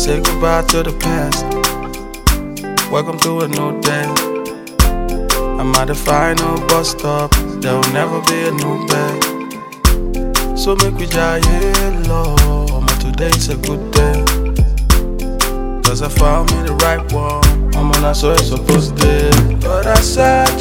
say goodbye to the past. Welcome to a new day. I'm at the final bus stop. There will never be a new day. So make we giant low. Today's a good day. Cause I found me the right one. I'm on a so it's supposed to. But I search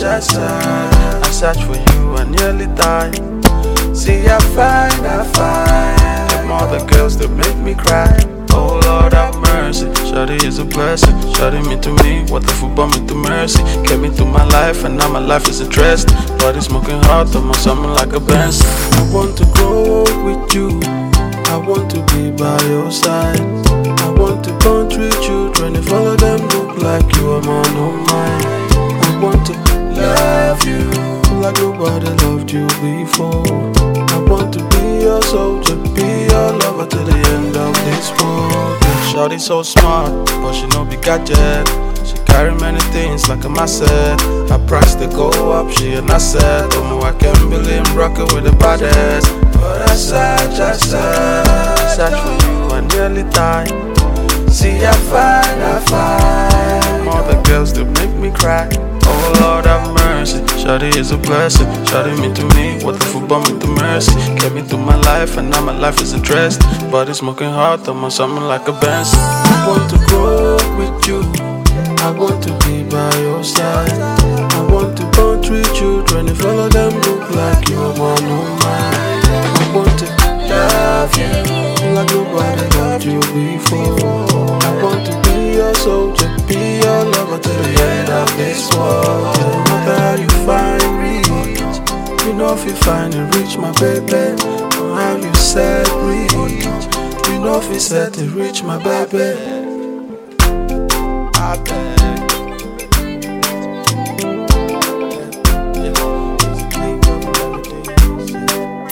for you, I nearly died. See, I find them other girls that make me cry. Oh Lord have mercy, Shawty is a blessing. Shawty mean to me what the football mean to mercy. Came into my life and now my life is interesting. Body smoking hot, I'm on something like a Benz. I want to grow with you, I want to be by your side. I want to country children, if all of them look like you, I'm on no mind. I want to love you like nobody loved you before. I want to be your soldier, be your lover to the end of this world. Shawty so smart, but she no be gadget. She carry many things like a asset. Her price they go up, she an asset. Oh no, I can't believe I'm rocking with the baddest. But I search for you, I nearly die. See, I find all the girls that make me cry. Oh Lord have mercy, Shawty is a blessing. Shawty mean to me what the football mean to mercy. Came into my life and now my life is interest. Body smoking hot, I'm on something like a Benz. I want to grow with you, I want to be by your side. I want to country children, if all of them look like you, I'm on no mind. I want to love you like nobody loved you before. I want to be your soldier, be your lover to the end of this world. No matter how you find rich, you know if you find it rich, my baby. Or how you said rich, you know if you said it rich, my baby. I bet.